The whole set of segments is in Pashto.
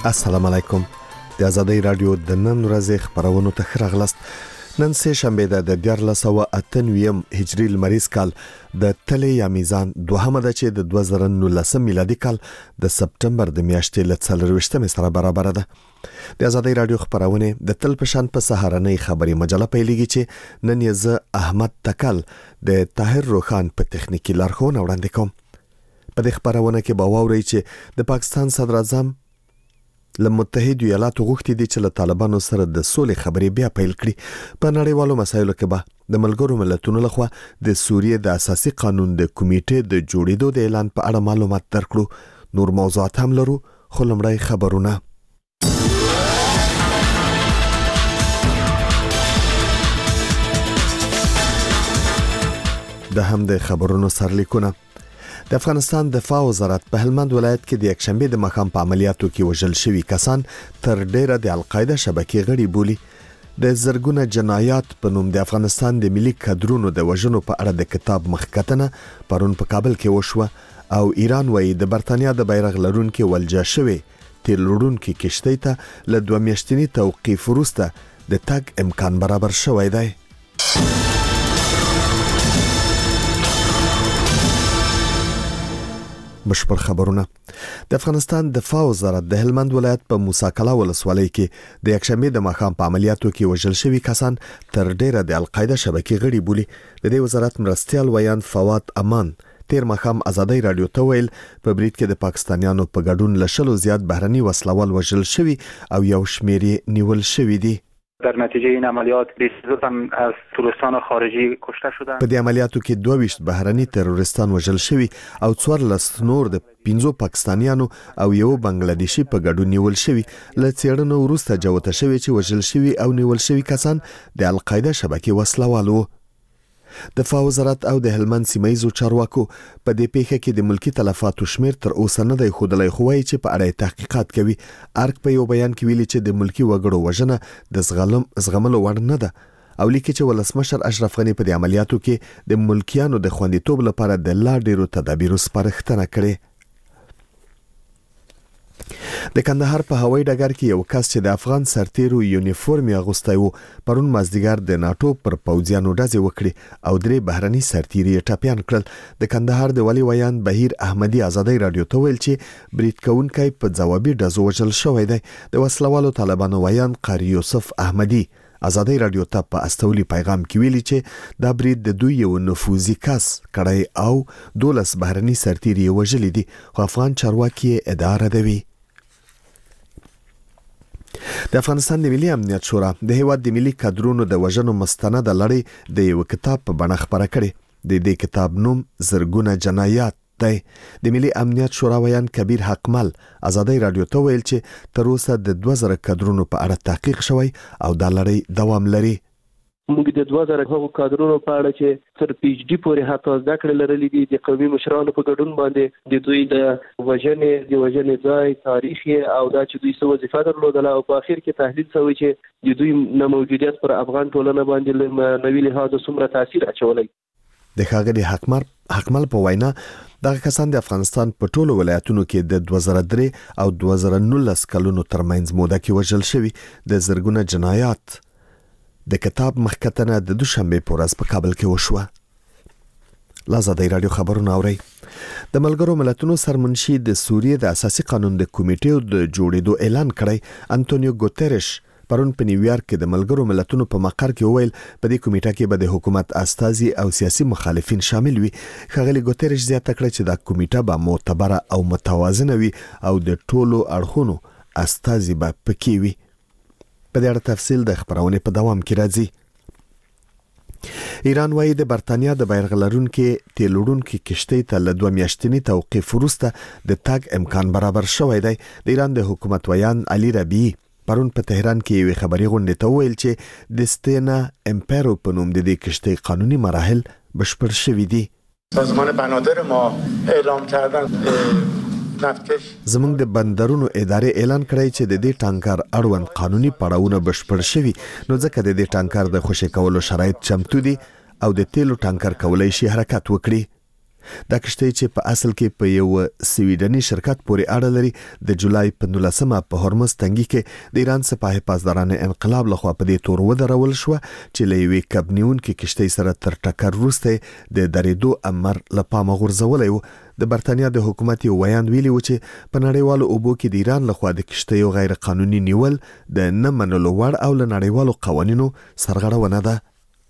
السلام علیکم. د آزادۍ رادیو د نن ورځې خبرونو ته ښه راغلاست. نن سه شنبه د 1498 هجری لمریز کال د تلې یا میزان دوهمه ده چې د 2019 میلادي کال د سپټمبر د میاشتې له 24 سره برابر ده. د آزادۍ رادیو خبرونه د تل پشان په سهارنۍ خبري مجله پیلېږي چې نن یې زه احمد تکل د طاهر روخان په تخنیکی لارښوونه وړاندې کوم. په دې خبرونه کې به واورئ چې د پاکستان صدر اعظم له متحده ایالاتو غوښتي دي چې له طالبانو سره د سولې خبرې بیا پیل کړي. په نړیوالو مسایلو کې به د ملګرو ملتونو لخوا د سوریې د اساسي قانون د کمیټې د جوړېدو د اعلان په اړه معلومات درکړو. نور موضوعات هم لرو، خو لومړی خبرونه. د هم د خبرونو سرلیکونه. د افغانستان دفاع وزارت په هلمند ولایت کې د یکشنبه د ماښام په عملیاتو کې وژل شوي کسان تر ډیره د القاعده شبکې غړي بولي. د زرګونه جنایات په نوم د افغانستان د ملي کادرونو د وژنو په اړه د کتاب مخکتنه پرون په کابل کې وشوه او ایران وایي د برتانیا د بیرغ لرونکو ولجا شوی تیل وړونکو کشتۍ ته له 2 میاشتنی توقیف وروسته د تګ امکان برابر شوی دی. بشپړ خبرونه. د افغانستان دفاع وزارت د هلمند ولایت په موسی کلا ولسوالۍ کې د یکشنبه د ماښام په عملیاتو کې وژل شوي کسان تر ډیره د القاعده شبکې غړي بولي. د دې وزارت مرستیال ویان فواد امان تیر ماښام آزادۍ رادیو ته ویل په برید کې د پاکستانیانو په ګډون لشلو زیات بهرني وسلوال وژل شوي او یو شمېر نیول شوي دي. در نتیجه این عملیات 22 تن از تروریستان خارجی کشته شدند. په دې عملیاتو کې 22 بهرني تروریستان وژل شوي او 14 نور د 15 پاکستانیانو او یو بنگلادیشي په ګډون نیول شوي. له څېړنو وروسته جوته شوی چې وژل شوي او نیول شوي کسان د القاعده شبکې وسلوالو. دفاع وزارت او د هلمند سیمایزو چارواکو په دې پیښه کې د ملکی تلفاتو شمیر تر اوسه نه دی ښودلی، خو وایي چې په اړه تحقیقات کوي. ارګ په یو بیان کې ویلي چې د ملکی وګړو وژنه د زغملو وړ نه ده او لیکي چې ولسمشر اشرف غنی په دې عملیاتو کې د ملکیانو د خوندیتوب لپاره د لا ډیرو تدابیرو سپارښتنه کړې. د کندهار په هوایي ډګر کې یو کس چې د افغان سرتیرو یونیفورم اغوستی و پرون مازدیګر د ناتو پر پوځیانو ډزې وکړي او 3 بهرني سرتیري ټپیان کړل. د کندهار د ولی ویان بهیر احمدی آزادۍ رادیو ته ویل چې برید کوونکی په ځوابي ډزو وژل شوی دی. د وسلوالو طالبانو ویان قاری یوسف احمدی آزادۍ رادیو ته په استولي پیغام کې ویلي چې دا برید د دوی یو نفوذي کس کړی او 12 بهرني سرتیري وژلي دي، خو افغان چارواکي ادعا ردوي. د افغانستان د ملي امنیت شورا د هیواد د ملي کادرونو د وژنو مستند لړۍ د یو کتاب په بڼه خپره کړي. د دې کتاب نوم زرګونه جنایات دی. د ملي امنیت شورا ویان کبیر حقمل آزادۍ رادیو ته ویل چې تر اوسه د 2000 کادرونو په اړه تحقیق شوی او دا لړۍ دوام لري. موږ د 2000 هغو کادرونو په اړه چې تر پی ایچ ډي پورې حتی زده کړې لرلې دي د قومي مشرانو په ګډون باندې د دوی د وژنې ځای تاریخ او دا چې دوی څه وظیفه درلودله او په اخر کې تحلیل شوی چې د دوی نه موجودیت پر افغان ټولنه باندې نوی لحاظ څومره تاثیر اچولی. د ښاغلي حقمل په وینا دغه کسان د افغانستان په ټولو ولایتونو کې د 2003 او 2019 کلونو ترمنځ موده کې وژل شوي. د زرګونه جنایات د کتاب مخکتنه د دوشنبه په ورځ په کابل کې وشوه. آزادۍ رادیو خبرونه اوري. د ملګرو ملتونو سرمنشي د سوریې د اساسي قانون د کمیټې د جوړېدو اعلان کړی. انټونیو ګوتریش پرون په نیویارک کې د ملګرو ملتونو په مقر کې وویل په دې کمیټه کې به د حکومت استازي او سیاسي مخالفین شامل وي. ښاغلي ګوتریش زیاته کړه چې دا کمیټه به معتبره او متوازنه وي او د ټولو اړخونو استازي به پکې وي. په دې اړه تفصیل د خبرونه په دوام کې راځي. ایران وايي د برتانیا د بیرغ لرونکو تیل وړونکو کشتۍ ته له 2 میاشتنی توقیف وروسته د تګ امکان برابر شوی دی. د ایران د حکومت ویان علي ربیعي پرون په تهران کې یو خبري غونډه ته ویل چې د ستینا امپیرو په نوم د دې کشتۍ قانوني مراحل بشپړ شوي دي. سازمان بنادر ما اعلام کردن زمونږ د بندرونو ادارې اعلان کړی چې د دې ټانکر اړوند قانوني پړاوونه بشپړ شوي، نو ځکه د دې ټانکر د خوشی کولو شرایط چمتو دي او د تیلو ټانکر کولای شي حرکت وکړي. دا کشتۍ چې په اصل کې په یو سویډني شرکت پورې اړه لري د جولای په 19مه په هرمز تنګي کې د ایران سپاه پاسدارانه انقلاب لخوا په دې تور ودرول شو چې لوي کبنیون کې کشتۍ سره تر ټکر وروسته د درېدو امر لپاره غورځولې و د برتانیا د حکومت ویان ویلي و چې په نړیوالو اوبو کې د ایران لخوا د کشتۍ غیر قانوني نیول د نه منلو وړ او له نړیوالو قوانینو سرغړونه ده.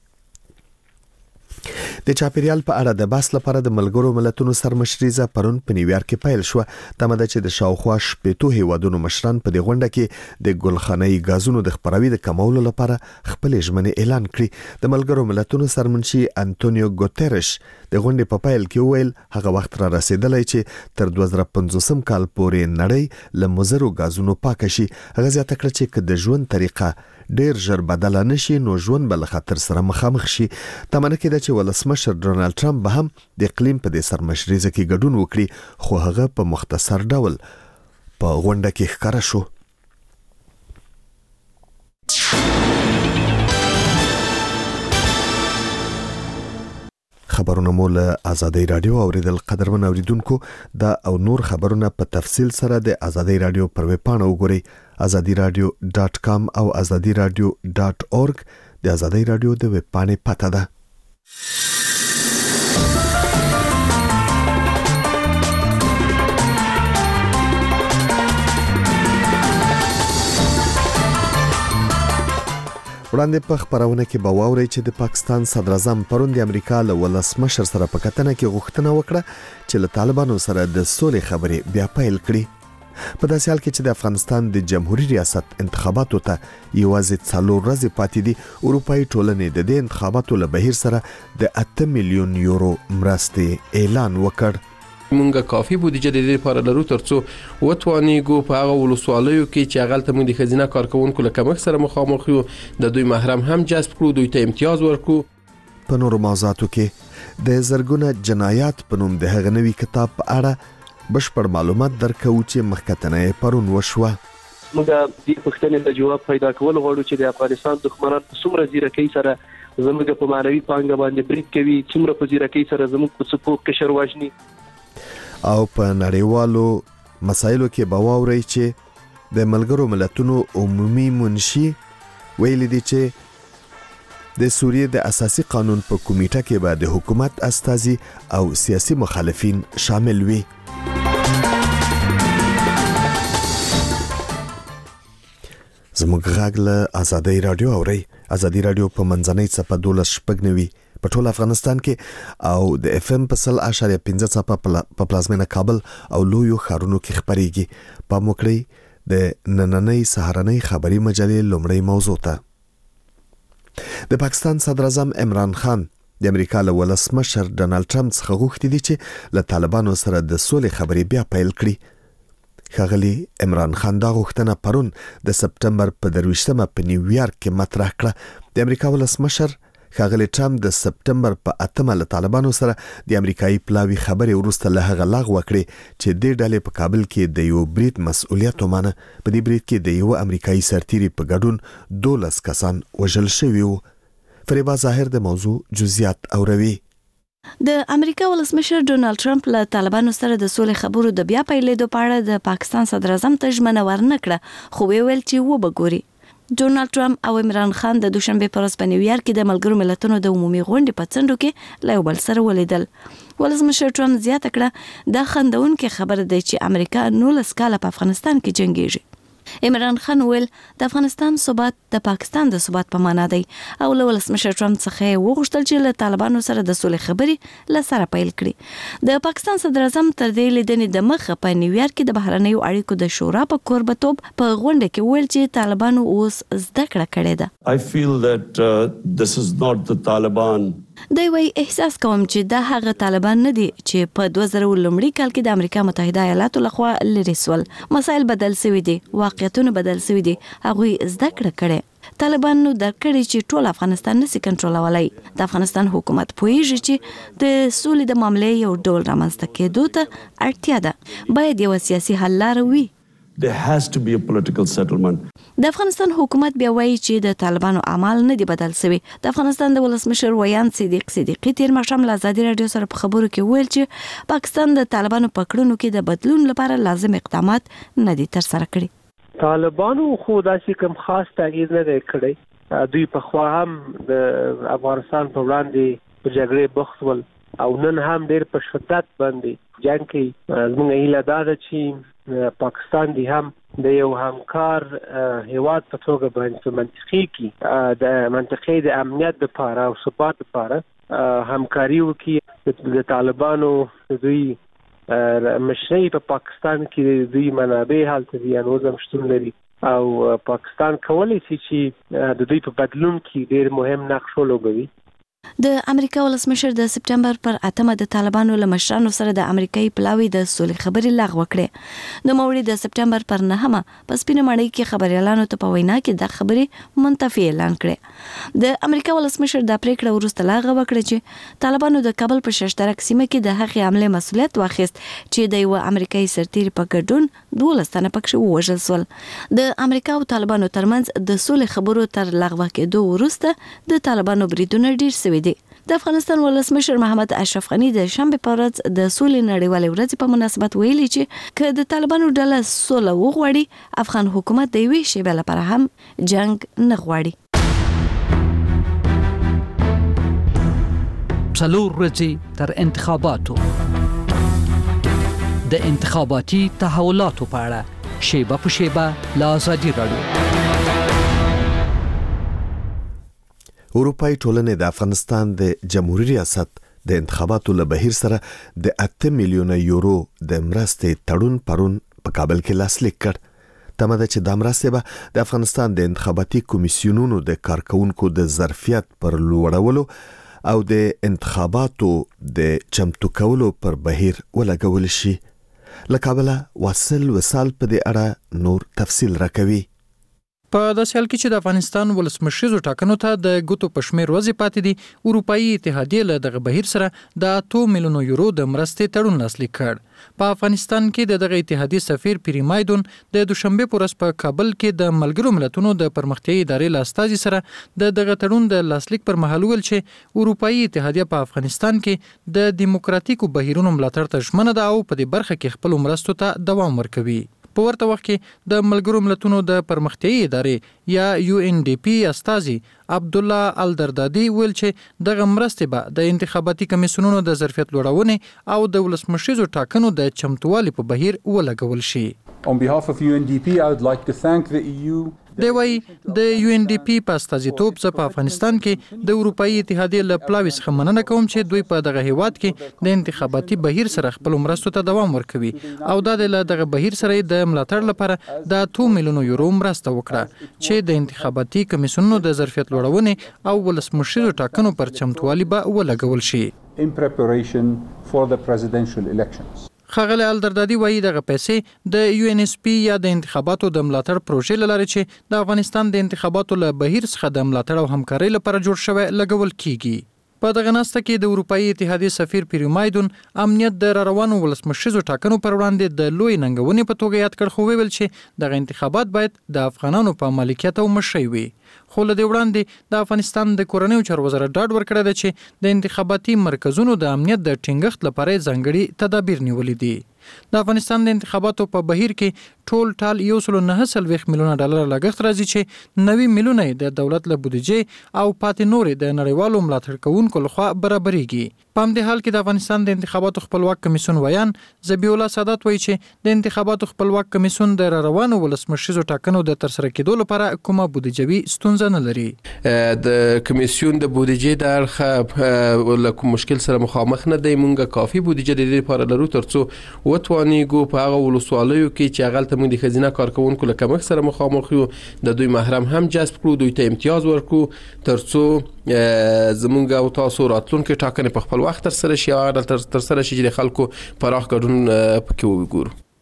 د چاپیریال په اړه د بحث لپاره د ملګرو ملتونو سرمشریزه پرون په نیویارک کې پیل شو. تمه ده چې د شاوخوا 80 هیوادونو مشران په دې غونډه کې د ګلخانه‌ای غازونو د خپروي د کمولو لپاره خپل ژمنې اعلان کړي. د ملګرو ملتونو سرمنشي انټونیو ګوتيرش د غونډې په پیل کې ویل هغه وخت را رسیدلی چې تر 2050 کال پورې نړۍ له مضرو غازونو پاک شي. هغه زیاته کړه چې د ژوند طریقه ډیر ژر بدل نشي نو ژوند بل خطر سره مخامخ شي. تمنه کېده چې ولسمشر ډونالد ټرمپ به هم د اقلیم په دې سرمشریزه کې ګډون وکړي خو هغه په مختصر ډول په غونډه کې ښکاره شو. خبرونه مول آزادی رادیو اوریدل قدرمن اوریدونکو دا او نور خبرونه په تفصیل سره د آزادی رادیو پر ویب پاڼه وګورئ azadiradio.com او azadiradio.org د آزادی رادیو د ویب پاڼې پته ده. وړاندې په خبرونه کې به واوري چې د پاکستان صدر اعظم پرون د امریکا له ولسمشر سره په کتنه کې غوښتنه وکړه چې له طالبانو سره د سولې خبرې بیا پیل کړي. په داسې حال کې چې د افغانستان د جمهوریت ریاست انتخاباتو ته یوازې 4 ورځې پاتې دي، اروپאי ټولنې د دې انتخاباتو له بهیر سره د 8 میلیون یورو مرستې اعلان وکړ. مونږه کافي بودیجه د دې لپاره لرو ترڅو وتوانیږو په هغه ولسوالیو کې چې هغه ته موږ د خزینه کارکونکو له کمښت سره مخامخ یو د دوی محرم هم جذب کړو، دوی ته امتیاز ورکړو. په نورو موضوعاتو کې د زرګونه جنایات په نوم د هغه نوي کتاب په اړه بشپړ معلومات درکو چې مخکتنه پرون وشوه. موږ د پښتنې د جواب پیدا کول غواړو چې د افغانستان دښمنان څومره زیرکۍ سره زموږ په معنوي پانګه باندې برید کوي، څومره په زیرکۍ سره زموږ په سپو کشر واجني. او په نړیوالو مسایلو کې به واورئ چې د ملګرو ملتونو عمومي منشي ویلي دي چې د سوریې د اساسي قانون په کمیټه کې به د حکومت استازي او سیاسي مخالفین شامل وي. زموږ غږ له آزادی رادیو اورئ. آزادی رادیو په منځنۍ څپه 12.9 په ټول افغانستان کې او د اف ام په 100.5 څپه په پلازمینه کابل او لویو ښارونو کې خبريږي. په موکړی د نننۍ سهارنۍ خبري مجلې لومړی موضوع ته. د پاکستان صدر اعظم عمران خان د امریکا له ولسمشر ډونالد ټرمپ څخه غوښتي دي چې له طالبانو سره د سولې خبرې بیا پیل کړي. ښاغلي عمران خان دا غوښتنه پرون د سپټمبر په 23مه په نیویارک کې مطرح کړه. د امریکا ولسمشر ښاغلي ټرمپ د سپټمبر په 8مه له طالبانو سره د امریکایي پلاوي خبرې وروسته له هغه لغوه کړې چې د ډلې په کابل کې د یو برید مسؤلیت ومانه. په دې برید کې د یو امریکایي سرتیري په ګډون 12 کسان وژل شوي وو. فریبا ظاهر د موضوع جزئیات اوروي. د امریکا ولسمشر ډونالد ټرمپ له طالبانو سره د سولې خبرو د بیا پیلېدو په اړه د پاکستان صدر اعظم ته ژمنه ورنکړه، خو ویل چې وبګوري. ډونالد ټرمپ او عمران خان د دوشنبه پر ورځ په نیویارک کې د ملګرو ملتونو د عمومي غونډې په څنډو کې له یو بل سره ولیدل. ولسمشر ټرمپ زیاته کړه دا خندونکې خبره ده چې امریکا 19 کاله په افغانستان کې جنګیږي. عمران خان ویل د افغانستان ثبات د پاکستان د ثبات په معنا دی او له ولسمشر ټرمپ څخه وغوښتل چې له طالبانو سره د سولې خبرې له سره پیل کړي. د پاکستان صدر اعظم تر دې لیدنې د مخه په نیویارک کې د بهرنیو اړیکو د شورا په کوربتوب په غونډه کې ویل چې طالبانو اوس زده کړه کړې ده. I feel that this is not the Taliban. دوی وایي احساس کوم چې دا هغه طالبان نه دي چې په 2000 لومړي کال کې د امریکا متحده ایالاتو لخوا لري سول. مسایل بدل شوي دي، واقعیتونه بدل شوي دي، هغوی زده کړه کړې. طالبانو درک کړي چې ټول افغانستان نشي کنټرولولای. د افغانستان حکومت پوهیږي چې د سولې د معاملې یو ډول رامنځته کېدو ته اړتیا ده. باید یو سیاسي حل لاره وي. there has to be a political settlement. د افغانستان حکومت بیا وایي چې د طالبانو اعمال نه دي بدل شوي. د افغانستان د ولسمشر ویان صدیقی تیر ماښام له ازادي راډیو سره په خبرو کې ویل چې پاکستان د طالبانو په کړنو کې د بدلون لپاره لازم اقدامات نه دي ترسره کړي. طالبانو خو داسې کوم خاص تغییر نه دی کړی. دوی په خوا هم د افغانستان په وړاندې په جګړې بوخت ول او نن هم ډېر په شدت باندې جنگ کوي. زموږ هیله دا ده چې پاکستان دی هم د یو همکار هیواد په توګه باندې منطقي کې د منطقي د امنیت لپاره او ثبات لپاره همکاري وکړي. د طالبانو دوی مشري په پاکستان کې دوی منابع هلته دي نو زم شتون لري او پاکستان کولی شي چې د دوی په بدلون کې ډېر مهم نقش ولوبوي. د امریکا ولسمشر د سپټمبر پر 8 د طالبانو له مشرانو سره د امریکایي پلاوی د سولې خبرې لغوه کړې. د موري د سپټمبر پر 9 په سپینه مړی کې خبريالانو ته په وینا کې د خبرې منتفي اعلان کړي. د امریکا ولسمشر د پریکړه وروسته لغوه وکړه چې طالبانو د کابل په ششترک سیمه کې د هغې حمله مسؤلیت واخیست چې د یو امریکایي سرتیري په ګډون 12 تنه پکې ووژل شول. د امریکا او طالبانو ترمنځ د سولې خبرو تر لغوه کېدو وروسته د طالبانو بریدونه ډیر شوي دي. د افغانستان ولسمشر محمد اشرف غنی د شنبه په ورځ د سولې نړیوالې ورځې په مناسبت ویلي چې که د طالبانو ډله سوله وغواړي افغان حکومت د یوې شیبې لپاره هم جنگ نه غواړي. څلور ورځې تر انتخاباتو د انتخاباتي تحولاتو په اړه شیبه په شیبه له ازادي راډیو. اروپای ټولنې د افغانستان د جمهوریت ریاست د انتخاباتو له بهیر سره د 8 میلیونه یورو د مرستې تړون پرون په کابل کې لاسلیک کړ. تمه ده چې د مرستې به د افغانستان د انتخاباتي کمیسیونونو د کارکونکو د ظرفیت پر لوړولو او د انتخاباتو د چمتو کولو پر بهیر ولګول شي. له کابل واصل وصال په دې اړه نور تفصیل راکوي. په داسې حال کې چې د افغانستان ولسمشریزو ټاکنو ته د ګوتو په شمېر ورځې پاتې دي، اروپایي اتحادیې له دغه بهیر سره د 8 میلیونو یورو د مرستې تړون لاسلیک کړ. په افغانستان کې د دغه اتحادیې سفیر پیری مایدون د دوشنبه په ورځ په کابل کې د ملګرو ملتونو د پرمختیايي ادارې له استازي سره د دغه تړون د لاسلیک پر مهال ویل چې اروپایي اتحادیه په افغانستان کې د دیموکراتیکو بهیرونو ملاتړ ته ژمنه ده او په دې برخه کې خپل مرستو ته دوام ورکوي. په ورته وخت کې د ملګرو ملتونو د پرمختیايي ادارې یا UNDP استازي عبد الله الدردادي ویل چې دغه مرستې به د انتخاباتي کمیسیونونو د ظرفیت لوړونې او د ولسمشریزو ټاکنو د چمتووالي په بهیر ولګول شي. On behalf of UNDP, I would like to thank the EU. دی وایي د UNDP په استازیتوب زه په افغانستان کې د اروپایي اتحادیې له پلاوي څخه مننه کوم چې دوی په دغه هیواد کې د انتخاباتي بهیر سره خپل مرستو ته دوام ورکوي او دا د دغه بهیر سره د ملاتړ لپاره د 2 میلیونو یورو مرسته وکړه چې د انتخاباتي کمیسیونونو د ظرفیت لوړونې او ولسمشریزو ټاکنو پر چمتووالي به ولګول شي. In preparation for the presidential elections. ښاغلی الدردادي وایي دغه پیسې د UNSP یا د انتخاباتو د ملاتړ پروژې له لارې چې د افغانستان د انتخاباتو له بهیر څخه د ملاتړ او همکارۍ لپاره جوړ شوی لګول کیږي. په دغه ناسته کې د اروپایي اتحادیې سفیر پیری مایدون امنیت د روانو ولسمشریزو ټاکنو پر وړاندې د لوی ننګونې په توګه یاد کړ، خو ویل چې دغه انتخابات باید د افغانانو په مالکیت او مشرۍ وي. خو له دې وړاندې د افغانستان د کورنیو چارو وزارت ډاډ ورکړی دی چې د انتخاباتي مرکزونو د امنیت د ټینګښت لپاره ځانګړي تدابیر نیولي دي. د افغانستان د انتخاباتو په بهیر کې ټال 1.9 میلیونه ډالر لګښت راځي چې 90 میلیونه د دولت له بودیجې او پاتې نورې د نړیوالو ملاتړ کوونکو لخوا برابرېږي. په همدې حال کې د افغانستان د انتخاباتو خپلواک کمیسیون ویان ذبیح الله سادات وایي چې د انتخاباتو خپلواک کمیسیون د روانو ولسمشریزو ټاکنو د ترسره کېدو لپاره کومه بودیجوي ستونزه نه لري. د کمیسیون د بودیجې د اړخه له کوم مشکل سره مخامخ نه دی. مونږه کافي بودیجه د دې لپاره لرو ترڅو وتوانیږو په هغه ولسوالیو کې چې هغه ته موږ د خزینه کارکونکو له کمښت سره مخامخ یو د دوی محرم هم جذب کړو، دوی ته امتیاز ورکړو ترڅو زمونږ او تاسو راتلونکي ټاکنې په خپل وخت تر سره شي او تر سره شي چې د خلکو پراخ ګډون پکې وګورو.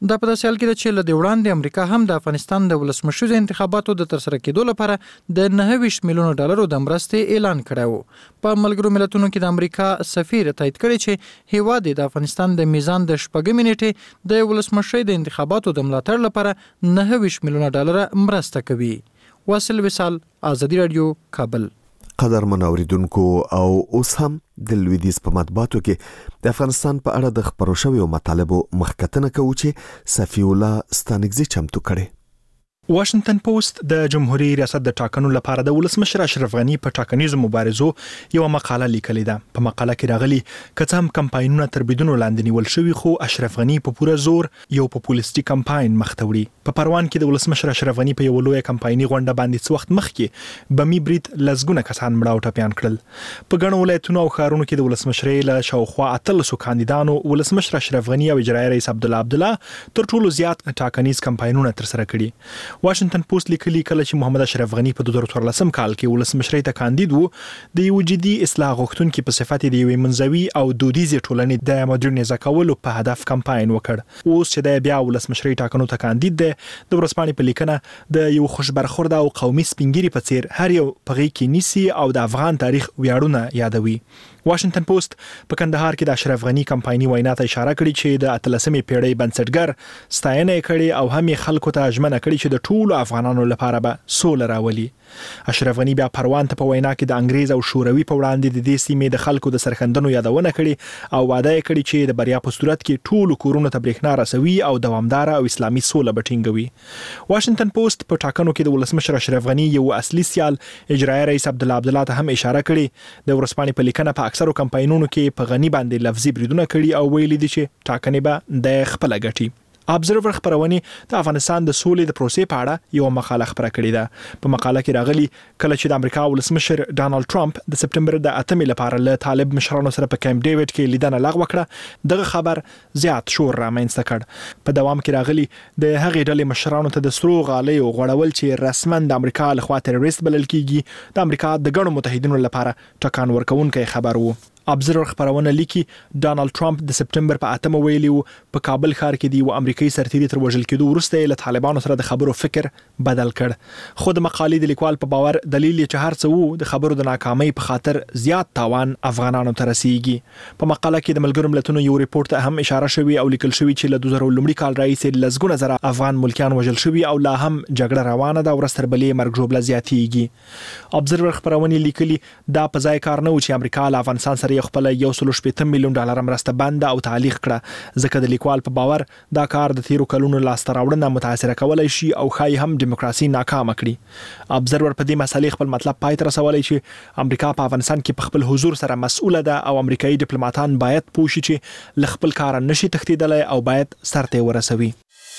دا په داسې حال کې ده چې له دې وړاندې امریکا هم د افغانستان د ولسمشریزو انتخاباتو د ترسره کېدو لپاره د 29 میلیونو ډالرو د مرستې اعلان کړی و. په ملګرو ملتونو کې د امریکا سفیر تایید کړی چې هیواد د افغانستان د میزان د شپږمې نیټې د ولسمشرۍ د انتخاباتو د ملاتړ لپاره 29 میلیونه ډالر مرسته کوي. واصل وصال، آزادي رادیو، کابل. قدر منوریدونکو او اوس هم د لویدیز په مطبوعاتو کې د افغانستان په اړه د خبرو شویو مطالبو مخکتنه کوي چې صفی الله ستانګزي چمتو کړي. واشنگټن پوسټ د جمهوریت ریاست د ټاکنو لپاره د ولسمشر اشرف غنی په ټاکنیزو مبارزو یو مقاله لیکلې ده. په مقاله کې راغلي کڅ هم کمپاینونه تر بيدونو لاندې نیول شوی، خو اشرف غنی په پوره زور یو پاپولیستي کمپاین مختوړي. په پروان کې د ولسمشر اشرف غنی په یو لوی کمپایني غونډه باندې څو وخت مخکې بمی برید لزګونه کسان مړه او ټپيان کړل. په ګڼو ولایتونو او ښارونو کې د ولسمشرۍ له شاوخوا 13 کاندیدانو ولسمشر اشرف غنی او اجرایي رئیس عبدالله تر ټولو زیات ټاکنیز کمپاینونه تر سره کړي. واشنگټن پوسټ لیکلي کله چې محمد اشرف غنی په 2014 کال کې ولسمشرۍ ته کاندید وو، د یو جدي اصلاح غوښتونکو په صفت د یوې منځوي او دودیزې ټولنې د مدرنیزه کولو په هدف کمپاین وکړ. اوس چې د بیا ولسمشرۍ ټاکنو ته کاندید دی، د ورځپاڼې په لیکنه د یو خوشبرخورده او قومي سپینګری په څیر هر یو په غي کې نیسي او د افغان تاریخ ویاړونه یادوي. واشنگټن پوسټ په کندهار کې د اشرف غنی کمپایني وینا ته اشاره کړې چې د 13مې پیړۍ بنسټګر ستاینه کړي او هم خلکو ته ژمنه کړي چې د ټولو افغانانو لپاره به سوله راولي. اشرف غنی بیا پروان ته په وینا کې د انګريز او شوروي په وړاندې د دې سیمې د خلکو د سرخندنو یادونه کړي او وعده کړي چې د بریا په صورت کې ټولو کورونو ته برېښنا رسوي او دوامدار او اسلامي سوله بټینګوي. واشنگټن پوسټ په ټاکنو کې د ولسمشر اشرف غنی یو اصلي سیال اجرایي رئیس عبدالله ته هم اشاره کړي. د ورځپاڼې په لیکنه په اکثرو کمپاینونو کې په غنی باندې لفظي بریدونه کړي او ویلي دي چې ټاکنې به د خپل غټي. ابزرور خبرونه د افغانستان د سولې د پروسې په اړه یو مقاله خبره کړې ده. په مقاله کې راغلي کله چې د امریکا ولسمشر ډانلډ ټرمپ د سپټمبر د 8 لپاره له طالب مشرانو سره په کیمپ ډیوډ کې لیدنه لغوه کړه، دغه خبر زیات شور رامنځته کړ. په دوام کې راغلي د هغې ډلې مشرانو ته د سرو غالیو غوړول چې رسماً د امریکا لخوا تروریست بلل کیږي، د امریکا د ګڼو متحدینو لپاره ټکان ورکوونکی خبر وو. ابزرور خبرونه لیکي ډانلډ ټرمپ د سپټمبر په 8 ویلي وو په کابل ښار کې دی و امریکایي سرتیري تر وژل کېدو وروسته له طالبانو سره د خبرو فکر بدل کړ. خو د مقالې د لیکوال په باور دلیل چې هر څه وو د خبرو د ناکامۍ په خاطر زیات تاوان افغانانو ته رسیږي. په مقاله کې د ملګرو ملتونو یو ریپورت ته هم اشاره شوی او لیکل شوی چې له 2000 کال راهیسې لزګونه زره افغان ملکیان وژل شوی او لا هم جګړه روانه ده او ورستربلې مرګ ژوبله زیاتېږي. ابزرور خبرونه لیکلي دا په ځای کار نه و چې امریکا له افغانستان سره خپل $1.8 میلیون مرسته بند او تعلیق کړه، ځکه د لیکوال په باور دا کار د تیرو کلونو لاسته راوړنه متاثر کولای شي او خای هم دیموکراسي ناکام کړي. ابزرور په دې مسلې خپل مطلب پای ته رسولای چې امریکا په افغانستان کې په خپل حضور سره مسؤله ده او امریکایي ډیپلوماټان باید پوه شي چې ل خپل کار نشي تښتیدلی او باید سرته ورسوي.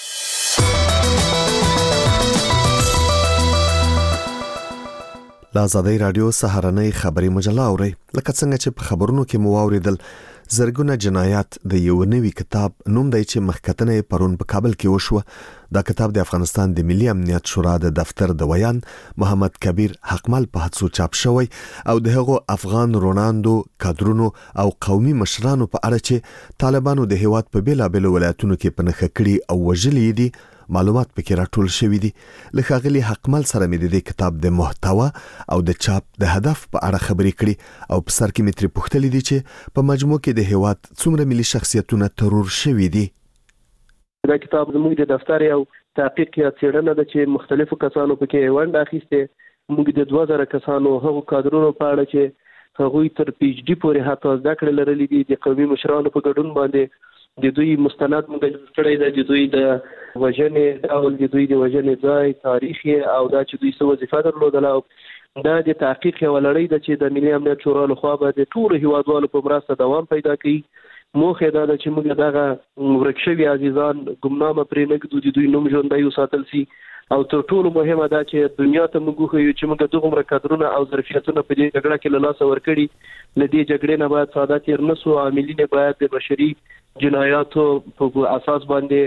آزادي رادیو سهارنۍ خبري مجله اوري. لکه څنګه چې په خبرونو کې مو اوریدل، زرګونه جنایات د یو نوي کتاب نوم دی چې مخکتنه پرون په کابل کې وشو. دا کتاب د افغانستان د ملي امنیت شورا د دفتر د ویان محمد کبیر حقمل په هڅو چاپ شوی او د هغو افغان روناندو کادرونو او قومي مشرانو په اړه چې طالبانو د هیواد په بیلابېلو ولایتونو کې پنځه کړي او وژلي دي معلومات پکې راټول شوی دي. لخواغلی حقمل سره مې د کتاب د محتوا او د چاپ د هدف په اړه خبرې کړي او په سر کې مې ترې پوښتلې دي چې په مجموع کې د هیواد څومره ملي شخصیتونه ترور شوي دي. دا کتاب زموږ د دفتر یو تحقیق یا څېړنه ده چې مختلفو کسانو پکې ونډه اخیسته. موږ د 2000 کسانو هغو کادرونو په اړه چې هغوی تر پی ایچ ډي پورې حتی زده کړې لرلې دي د قومي مشرانو په ګډون باندې د دوی مستند موږ کړی دی، د دوی د وژنې ډول، د دوی د وژنې ځای، تاریخ او دا چې دوی څه وظیفه درلودله. دا د تحقیق یوه لړۍ ده چې د ملي امنیت شورا لخوا به د ټولو هیوادوالو په مرسته دوام پیدا کوي. موخه دا ده چې موږ دغه ورک شوي عزیزان ګمنامه پرې نه ږدو، د دوی نوم ژوندی وساتل سي او تر ټولو مهمه دا چې دنیا ته موږ وښیو چې موږ دغومره کادرونه او ظرفیتونه په دې جګړه کې له لاسه ورکړي. له دې جګړې نه باید ساده تېر نه سو، عاملین باید د بشري جنایاتو په اساس باندې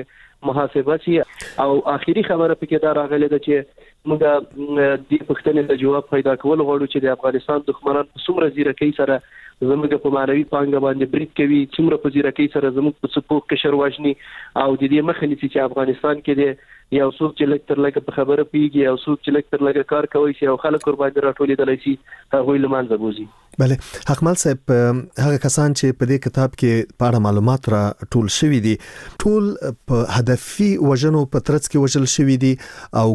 محاسبه شي. او اخیری خبره پکې دا راغله ده چې موږ د پښتنې د جواب پیدا کول غواړو چې د افغانستان دښمنان په څومره ځیرکۍ سره زموږ په معنوي پانګه باندې برید کوي، څومره په ځیرکۍ سره زموږ په سپوږ کشر واجني او د دې مخه نیسي چې افغانستان کې د یو څوک چې لکتر لکه په خبره پیږي او څوک چې لکتر لکه کار کوي چې او خلک ور باندې راټولېدل شي هغه لمانځه بوزي. بله حکمل صاحب هغه کسان چې په دې کتاب کې په اړه معلومات را ټول شوي دي ټول په هدفي وژنو په ترڅ کې وژل شوي دي او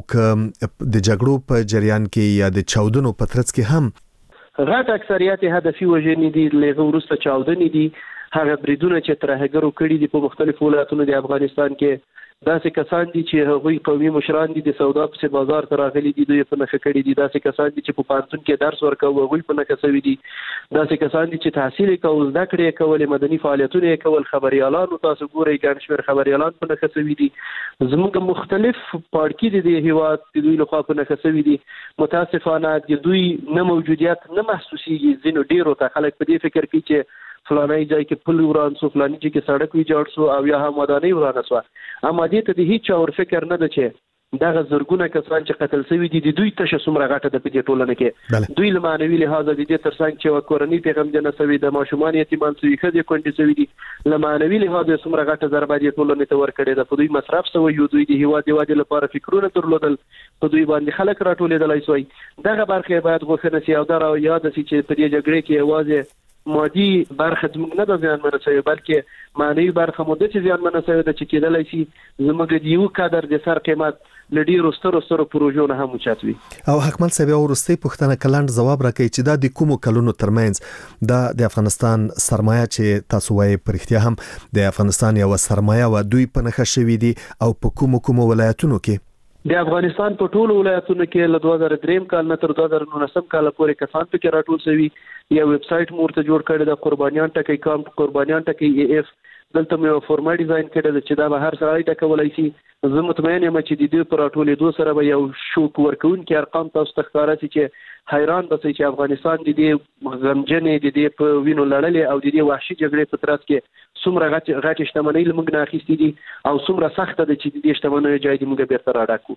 د جګړو په جریان کې یا د چاودنو په ترڅ کې هم غټ اکثریت هدفي وژنې دي، لږه ورسته چاودنې دي. هغه بریدونه چې ترهګرو کړي دي په مختلفو ولایتونو د افغانستان کې داسې کسان دي چې هغوی قومي مشران دي د سودا په بازار ته راغلي دي، دوی په نخښه کړي دي. داسې کسان دي چې په پانتون کې درس ورکوي هغوی په نخښه شوي دي. داسې کسان دي چې تحصیل کوي، زده کړې کوي، مدني فعالیتونه کوي، خبريالانو تاسو ګورئ ګڼ شمېر خبريالان په نخښه شوي دي. زموږ مختلف پاړکي دي د هیواد د دوی لخوا په نخښه شوي دي. متاسفانه د دوی نه موجودیت نه محسوسيږي. ځینو ډیرو ته خلک په دې فکر کې چې فلانای ځای کې پل وران سو، فلاني ځای کې سړک ویجاړ سو او یا هم ودانۍ ورانه سو. اما دې ته د هیڅ اور فکر نه ده چې دغه زرګونه کسان چې قتل شوي دي د دوی تشه څومره غټه د پدې ټولنه کې دوی له معنوي لحاظ د دې ترڅنګ چې کورنۍ پیغام جن شوي د ماشومان یتیمان شوي خدي کونډې شوي دي له معنوي لحاظ څومره غټه ضربه دې ټولنه ته ورکړې ده. په دوی مصرف شوی یو دوی د هیواد د وادي لپاره فکرونه درلودل، په دوی باندې خلک راټولېدلای شوی. دغه برخه باید غوښنه سي او دا را یاد سي چې په دې جګړه کې یوازې مادي برخه زموږ نه د ځان منسوي بلکې معنوي برخه مو د چې ځان منسوي د چې کېدلای شي زموږ د یو قدر د سر قیمت لډي رستو پروژو نه هم چاتوي. او حکمل صاحب ورستي پښتنه کلند جواب راکړي چې دا د کومو کلونو ترمنځ د افغانستان سرمایه چې تاسو وايي پر اختیار هم د افغانستان یو سرمایه و دوی په نخښه شوي دي او په کومو ولایتونو کې د افغانستان په ټولو ولایتونو کې له 2003 کال نه تر 2019 کال پورې کسان پکې راټول شوي. یو ویب سټ مورته جوړ کړی د قربانیان ټکی کام قربانیان ټکی اف دلته مې فورمال ډیزاین کړی چې دا به هر سړی ټکولای شي. زه مطمئن یم چې د دې پر راټولېدو سره به یو شوک ورکوونکي ارقام تاسو ته ښکاره شي چې حیران به شئ چې افغانستان د دې غمجنې د دې په وینو لړلې او د دې وحشي جګړې په ترڅ کې څومره غټ شتمنۍ له موږ نه اخیستې دي او څومره سخته ده چې د دې شتمنیو جای دې موږ بیرته راډاکو.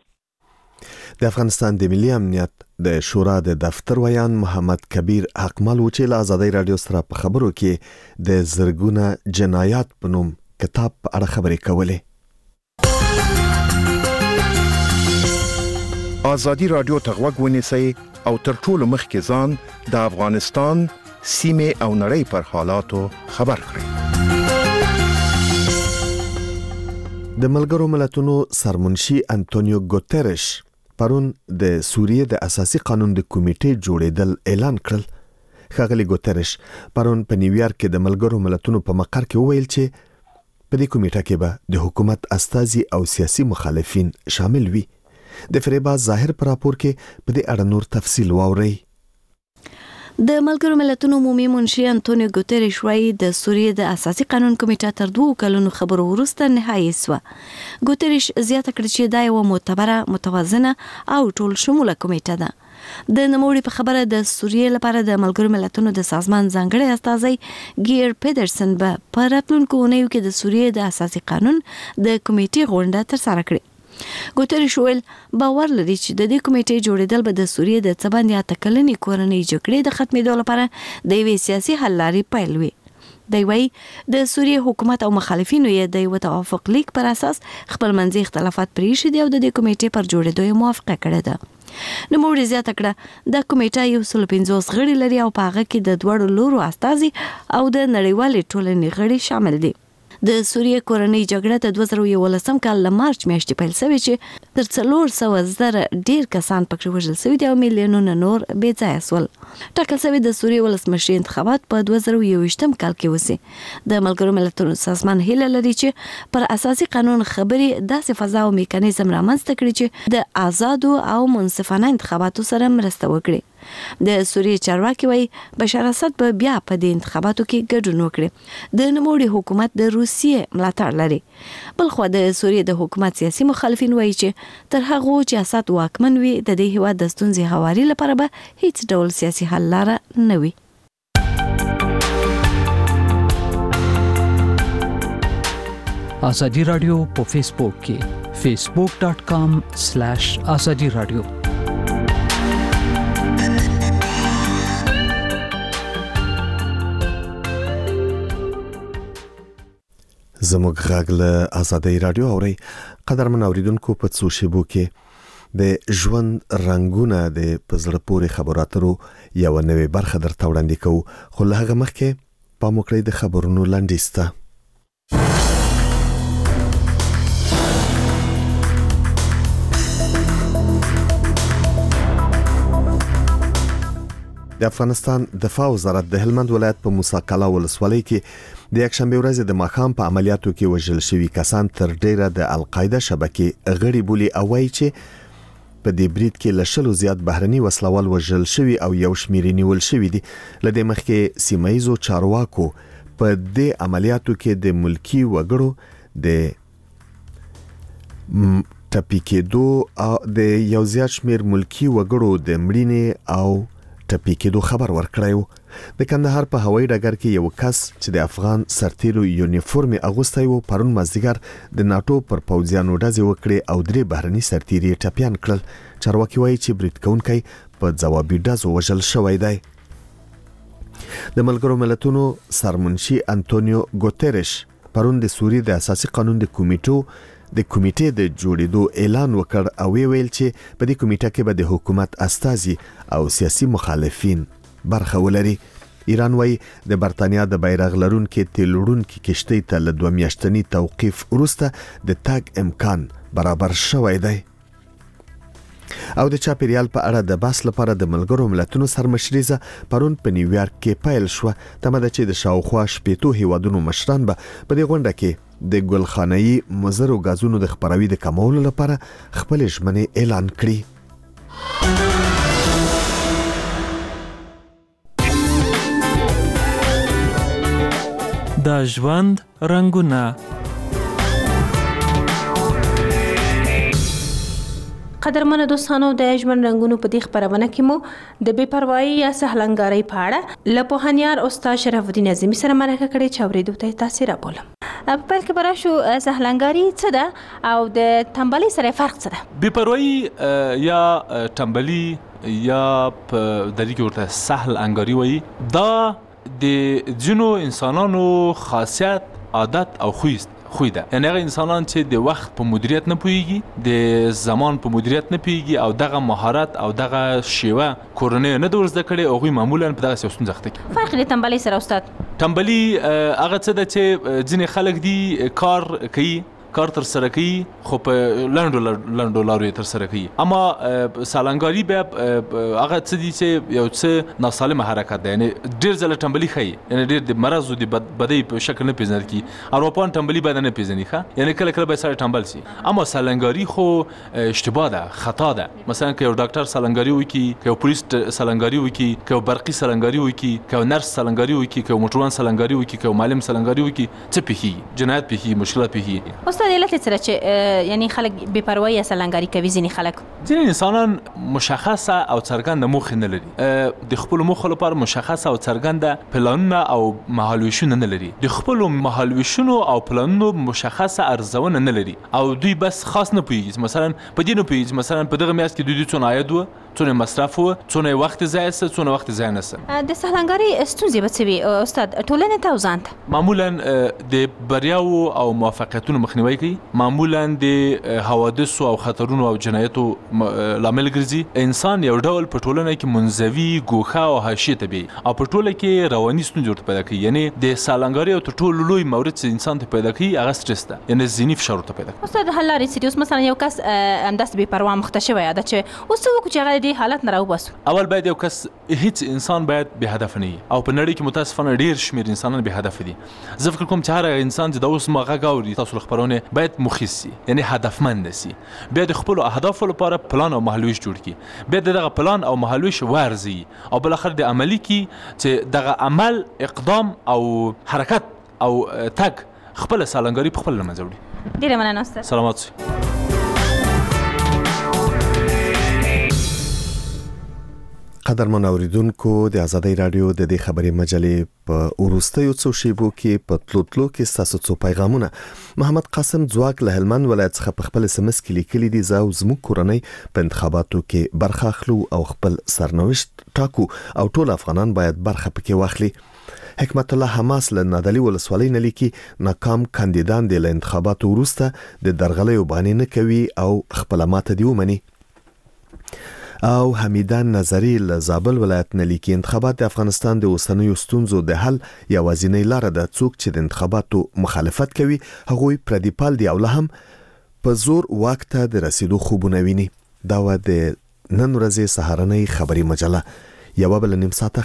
د افغانستان د ملي امنیت د شورا د دفتر ویان محمد کبیر حکمل و چې له آزادۍ رادیو سره په خبرو کې د زرګونه جنایات په نوم کتاب په اړه خبرې کولې. آزادۍ رادیو ته غوږ ونیسئ او تر ټولو مخکې ځان د افغانستان سیمې او نړۍ پر حالاتو خبر کړئ. د ملګرو ملتونو سرمنشي انټونیو ګوتریش پرون د سوریې د اساسي قانون د کمیټې جوړېدل اعلان کړل. ښاغلي ګوتریش پرون په نیویارک کې د ملګرو ملتونو په مقر کې وویل چې په دې کمیټه کې به د حکومت استازي او سیاسي مخالفین شامل وي. د فریبا ظاهر پر راپور کې په دې اړه نور تفصیل واورئ. د ملګرو ملتونو عمومي منشي انټونیو ګوتریش وايي د سوریې د اساسي قانون کمیټه تر 2 کلونو خبرو وروسته نهایي شوه. ګوتریش زیاته کړه چې دا یو معتبره، متوازنه او ټول شموله کمیټه ده. د نوموړي په خبره د سوریې لپاره د ملګرو ملتونو د سازمان ځانګړی استازی ګیر پیډرسن به په راتلونکو اونیو کې د سوریې د اساسي قانون د کمیټې غونډه ترسره کړي. ګوتریش ویل باور لري چې د دې کمیټې جوړېدل به د سوریې د څبندې اتکلنې کورنۍ جګړې د ختمېدو لپاره د یوې سیاسي حل لارې پیل وي. دی وايي د سوریې حکومت او مخالفینو یې د یو توافق لیک پر اساس خپل منځي اختلافات پریښي دي او د دې کمیټې پر جوړېدو یې موافقه کړې ده. نوموړي زیاته کړه د کمیټه 150 غړي لري او په هغه کې د دوړو لورو استازي او د نړیوالې ټولنې غړي شامل دي. د سوریې کورنۍ جګړه د 2011 کال له مارچ میاشتې پیل شوې چې تر 400,000 ډیر کسان پکې وژل شوي دي او میلیونونه نور بې ځایه شول. ټاکل شوی د سوریې ولسمشر انتخابات په 2021 کال کې وسی. د ملګرو ملتونو سازمان هیله لري چې پر اساسي قانون خبرې داسې فضا او میکانیزم رامنځته کړي چې د آزادو او منصفانه انتخاباتو سره مرسته وکړي. د سوریې چارواکي وايي بشار اسد به بیا په دې انتخاباتو کې ګډون وکړي. د نوموړي حکومت د روسیې ملاتړ لري. بلخو د سوریې د حکومت سیاسي مخالفین وايي چې تر هغه چې اسد واکمن وي د دې هیواد د ستونزې هواري لپاره به هیڅ ډول سیاسي حل لاره نه وي. ازادي رادیو په فیسبوک کې facebook.com/azadi radio زموږ غږ له آزادۍ رادیو اوري قدرمن اوریدونکو په څو شیبو کې د ژوند رنگونه د پزړه پورې خبراتو یو نوې برخه درته وړاندې کوو خو له هغه مخکې په موکړې د خبرونو لاندېسته د افغانستان دفاع وزارت د هلمند ولایت په موسی کلا ولسوالۍ کې د یکشنبه ورځ د ماښام په عملیاتو کې وژل شوي کسان تر ډیره د القاعده شبکې غړي بولی او وایي چې په دې برید کې لشلو زیات بهرني وسلوال وژل شوي او یو شمېر نیول شوي دي لدې مخکې سیمایزو چارواکو په دې عملیاتو کې د ملکی وګړو د ټپي کېدو او د یو زیات شمېر ملکی وګړو د مړینې او ټپي کېدو خبر ورکړیو د کندهار په هوایي ډګر کې یو کس چې د افغان سرتیرو یونیفورم اغوستی و پرون مازدیګر د ناتو پر پوځیانو ډزې وکړې او درې بهرني سرتیري ټپیان کړل چارواکي وایي چې برید کوونکی په ځوابي ډزو وژل شوی دی د ملګرو ملتونو سرمنشي انټونیو ګوتریش پرون د سوریې د اساسي قانون د کمیټې د جوړېدو اعلان وکړ او ویل چې په دې کمیټه کې به د حکومت استازي او سیاسي مخالفین برخه ولري ایران وایي د برتانیا د بیرغ لرونکو تیلوړونکو کشتۍ ته له 2 میاشتني توقیف وروسته د تګ امکان برابر شوی دی او د چاپیریال په اړه د بحث لپاره د ملګرو ملتونو سرمشریزه پرون په نیویارک کې پیل شو تمه ده چې د شاوخوا 15 هیوادونو مشران به په دې غونډه کې د ګلخانه‌ای مضرو غازونو د خپروي د کمولو لپاره خپل ژمنې اعلان کړي د ژوند رنگونه قدرمنو دوستانو د ژوند رنگونو په دې خبرونه کې مو د بے پروايي یا سهلنګارۍ په اړه له پوهنیار استاد شرف الدین اعظمي سره مرکه کړې چې اوریدو ته تاسو را بولم په پیل کې برا شو سهلنګاري څه ده او د تنبلي سره فرق څه ده بے پروايي یا تنبلي یا په دلی کې ورته سهل انګاري وایي دا د جنو انسانانو خاصیت عادت او خوی ده یعنی هغه انسانان چې د وخت په مدیریت نه پوهیږي د زمان په مدیریت نه پوهیږي او دغه مهارت او دغه شیوه کورنۍ نه درزده کړي او غوي معمولا په دغه سیاستونو ځخته کوي فرق لري تنبلي سره استاد تنبلي هغه څه ده چې ځینې خلک دي کار کوي کار تر سره کوي خو په لندو لارو تر سره کوي اما سالنګاری به هغه څه دي چې یو څه ناسالمه حرکت ده یعنی ډیر ځله تنبلي خي یعنی ډیر د مرض او د بدی په شکل نه پیژنل کی اروپان تنبلي باندې نه پیژني ښه یعنی کله کله به سره تنبل سي اما سالنګاری خو اشتباه ده خطا ده مثلا که یو ډاکټر سالنګاری وکي که یو پولیس سالنګاری وکي که یو برقي سالنګاری وکي که یو نرس سالنګاری وکي که یو موټروان سالنګاری وکي که یو معلم سالنګاری وکي څه پیږي جنایت پیږي مشکلات پیږي د علت سره چې یعنی خلک بے پروايي سالنګاری کوي ځینې خلک ځینې انسانان مشخصه او څرګنده موخه نه لري د خپل موخه لپاره مشخصه او څرګنده پلانونه او مهالویشونه نه لري د خپل مهالویشونو او پلانونو مشخصه ارزونه نه لري او دوی بس خاص نه پوهیږي مثلا په دې نه پوهیږي مثلا په دغه میاشت کې دوی څونه عاید و څونه مصرف و څونه وخت ضایع سه څونه وخت ضایع نه سه د سالنګاری ستونزې به څه وي استاد ټولنې ته وزانت معمولا د بریاو او موفقیتونو مخنیوي کوي معمولا د حوادث او خطرونو او جنایتو لامل ګرځي انسان یو ډول په ټولنه کې منزوي ګوښه او حاشیه ته بي او په ټوله کې رواني ستونزې پیدا کوي یعنی د سالنګاری او ټولو لوی مورد چې انسان ته پیدا کوي هغه سټرس ده یعنی ذهني فشار ته پیدا کوي استاد حل لري چې مثلا یو کس همداس بے پروا مختشوي یا چې اوس وکړي چې هغه د حالت نه راوباسو اول باید یو کس هیڅ انسان باید به هدف نه وي او په نړۍ کې متاسفانه ډیر شمیر انسانان به هدف دي زه فکر کوم چې هر انسان چې د اوس ماغه غاوري تاسو خبرونه باید مخصصي یعنی هدفمند شي بیا د خپل اهداف لپاره پلان او مهالویش جوړ کړي بیا دغه پلان او مهالویش ورزي او بل اخر د عملی کې چې دغه عمل اقدام او حرکت او تک خپل سالنګاری په خپل لمنځه وړي ډیره مننه استاد سلامات قدرمن اوریدونکو د آزادۍ رادیو د دې خبري مجلې په وروستیو څو شیبو کې په تلوتلو کې ستاسو څو پیغامونه. محمد قاسم ځواک له هلمند ولایت څخه په خپل SMS کې لیکلي دي زه زموږ کورنۍ په انتخاباتو کې برخه اخلو او خپل سرنوشت ټاکو او ټول افغانان باید برخه پکې واخلي. حکمت الله حماس له نادلی ولسوالۍ نه لیکي ناکام کاندیدان د انتخاباتو وروسته د درغلیو باندې نه کوي او خپل ماته دی ومني. او حمیدان نظری له زابل ولایت نه لیکي انتخابات د افغانستان د اوسنیو ستونزو د حل یوازینی لاره ده. څوک چې د انتخاباتو مخالفت کوي هغوی پردیپال دی او له هم په زور واک ته د رسیدو خوبونه ویني. دا و د نن ورځې سهارنۍ خبري مجله. یو بل نیم ساعت